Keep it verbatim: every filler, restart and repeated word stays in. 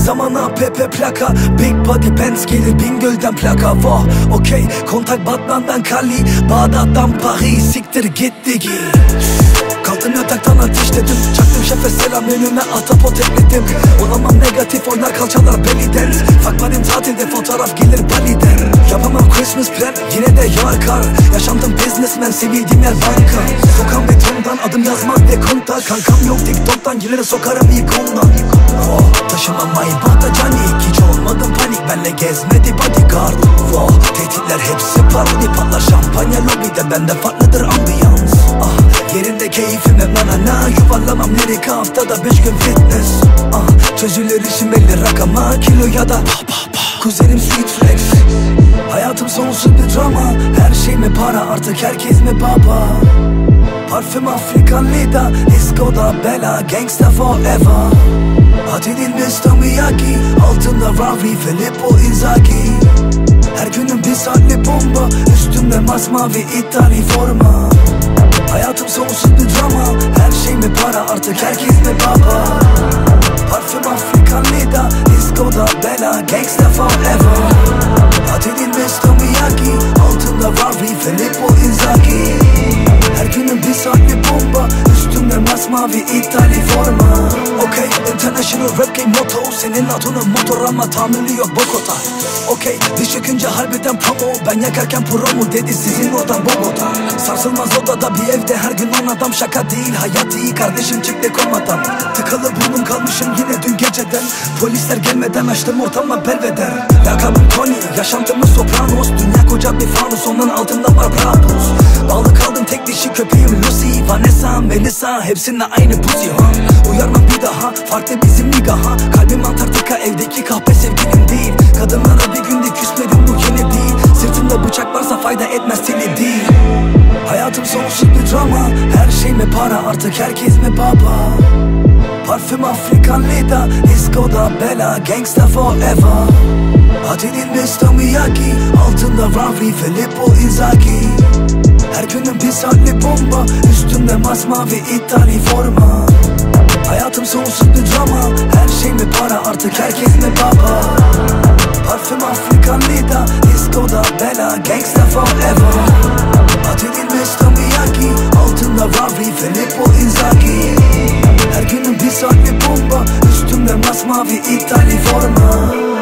zamana Pepe plaka, Big body Benz gelir Bingöl'den plaka. Wow, okey, kontak Batman'dan Kali, Bağdat'tan Paris, siktir gitti ki. Kalktım yataktan ateşledim, çaktım şefe selam, önüne ahtapot ekledim. Olamam negatif, oynar kalçalar belly dance. Fuck buddy'm tatilde, fotoğraf gelir Bali'den. Yapamam Christmas plan, yine de yağar kar. Yaşandım businessman, sevildiğim yer banka. Sokağım betondan, adım yazmak de konta. Kankam yok TikTok'tan, geliri sokarım ilk ondan. Oh, taşımam Maybach'ta Johnny, hiç olmadım panik, benle gezmedi bodyguard. Oh, tehditler hepsi parodi, patlar şampanya lobide, bende farklıdır ambiyans. Ah, yerinde keyfim hep nanana, yuvarlamam lirik, haftada beş gün fitness. Ah, çözülür işim belli rakama, kilo ya da bah bah bah. Kuzenim street flex. Hayatım sonsuz bir drama, her şey mi para, artık herkes mi baba? Parfüm Afrikan Lida, discoda bela, gangsta forever. Hadi Dilbez Tomiyaki, altında Ravi, Filippo Inzaghi. Her günüm bir saatli bomba, üstümde masmavi İtali forma. Hayatım sonsuz bir drama, her şey mi para, artık herkes mi baba? Parfüm Afrikan Lida, discoda bela, gangsta forever. Hadi Dilbez Tomiyaki, altında Ravi, Filippo Inzaghi. Her günüm bir saatli bomba, üstümde masmavi İtali forma. Okey, international rap game motto, senin adının motor ama tahammülü yok Bogota. Okey, diş çökünce harbiden promo, ben yakarken promo dedi sizin oradan Bogota. Sarsılmaz odada bir evde her gün on adam, şaka değil hayat iyi kardeşim, çıktı komadan. Tıkalı burnum kalmışım yine dün geceden, polisler gelmeden açtım ortama belveder. Lakabım Tony, yaşantımız Sopranos, dünya koca bir fanus, onun altında var Brabus. Bağlı kaldım tek dişi köpeğim Lucy, Vanessa, Melissa, hepsinde aynı pussy ha. Uyarmam bir daha, farklı bizim nigaha. Kalbim Antarktika, evdeki kahpe sevgilim değil. Kadınlara bir günde küsmedim, bu yeni değil. Sırtımda bıçak varsa fayda etmez, teli değil. Hayatım sonsuz bir drama, her şey mi para, artık herkes mi baba? Parfüm Afrikan Lida, discoda bela, gangsta forever. Hadi Dilbez Tomiyaki, altında Ravi, Filippo Inzaghi. Her günüm bir saatli bomba, üstümde masmavi İtali forma. Hayatım sonsuz bir drama, her şey mi para, artık herkes mi baba? Parfüm Afrikan Lida, discoda bela, gangsta forever. Hadi Dilbez Tomiyaki, altında Ravi, Filippo Inzaghi. Her günüm bir saatli bomba, üstümde masmavi İtali forma.